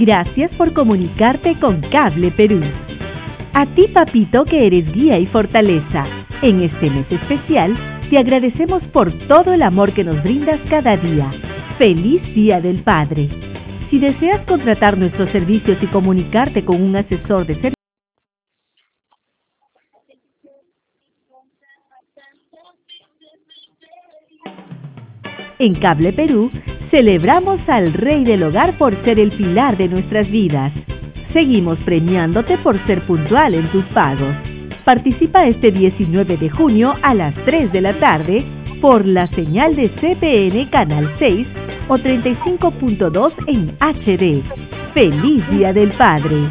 Gracias por comunicarte con Cable Perú. A ti, papito, que eres guía y fortaleza. En este mes especial, te agradecemos por todo el amor que nos brindas cada día. ¡Feliz Día del Padre! Si deseas contratar nuestros servicios y comunicarte con un asesor de servicio, en Cable Perú, celebramos al Rey del Hogar por ser el pilar de nuestras vidas. Seguimos premiándote por ser puntual en tus pagos. Participa este 19 de junio a las 3 de la tarde por la señal de CPN Canal 6 o 35.2 en HD. ¡Feliz Día del Padre!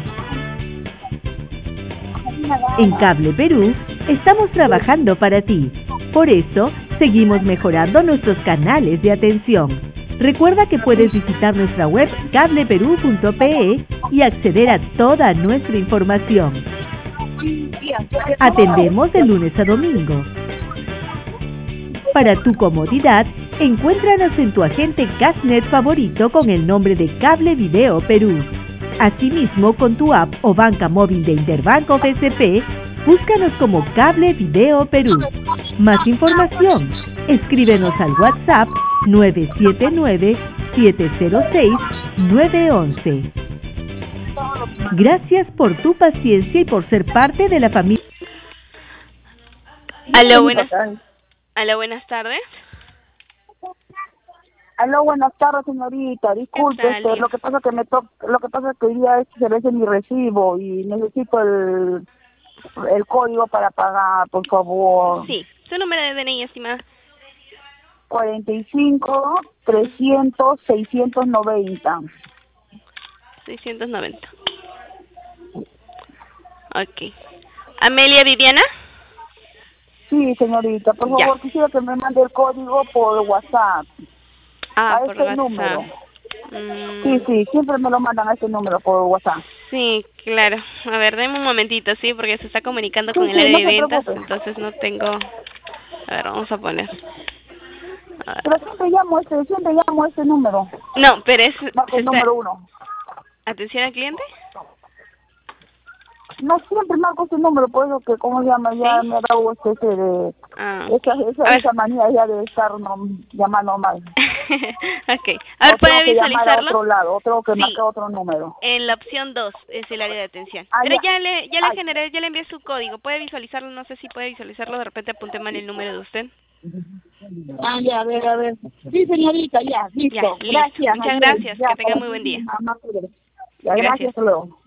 En Cable Perú, estamos trabajando para ti. Por eso, seguimos mejorando nuestros canales de atención. Recuerda que puedes visitar nuestra web cableperú.pe y acceder a toda nuestra información. Atendemos de lunes a domingo. Para tu comodidad, encuéntranos en tu agente Cashnet favorito con el nombre de Cable Video Perú. Asimismo, con tu app o banca móvil de Interbanco BCP, búscanos como Cable Video Perú. Más información, escríbenos al WhatsApp 979-706-911. Gracias por tu paciencia y por ser parte de la familia. Aló, buenas tardes. Aló, buenas tardes, señorita. Disculpe, lo que pasa es que hoy día se vence mi recibo y necesito el código para pagar, por favor. Sí, su número de DNI, estimada. 45-300-690. 690. Ok. ¿Amelia Viviana? Sí, señorita, por favor, quisiera que me mande el código por WhatsApp. Ah, a por este WhatsApp. número. Sí, siempre me lo mandan a este número por WhatsApp. Sí, claro. A ver, deme un momentito, sí, porque se está comunicando con el área de ventas, entonces no tengo... A ver, vamos a poner. Pero siempre llamo a este número. No, pero es... el número 1. ¿Atención al cliente? No, siempre marco ese número, por eso que, ¿cómo se llama? Ya me ha dado esa manía ya de estar llamando mal. Ok. A ver, ¿puede A visualizarlo? otro lado, tengo que marcar otro número. En la opción 2 es el área de atención. Pero ya le generé, ya le envié su código. ¿Puede visualizarlo? No sé si puede visualizarlo. De repente apunte mal el número de usted. Ya, a ver. Sí, señorita, ya, listo. Ya, listo. Gracias. Muchas gracias. Que tenga muy buen día. Gracias, hasta luego.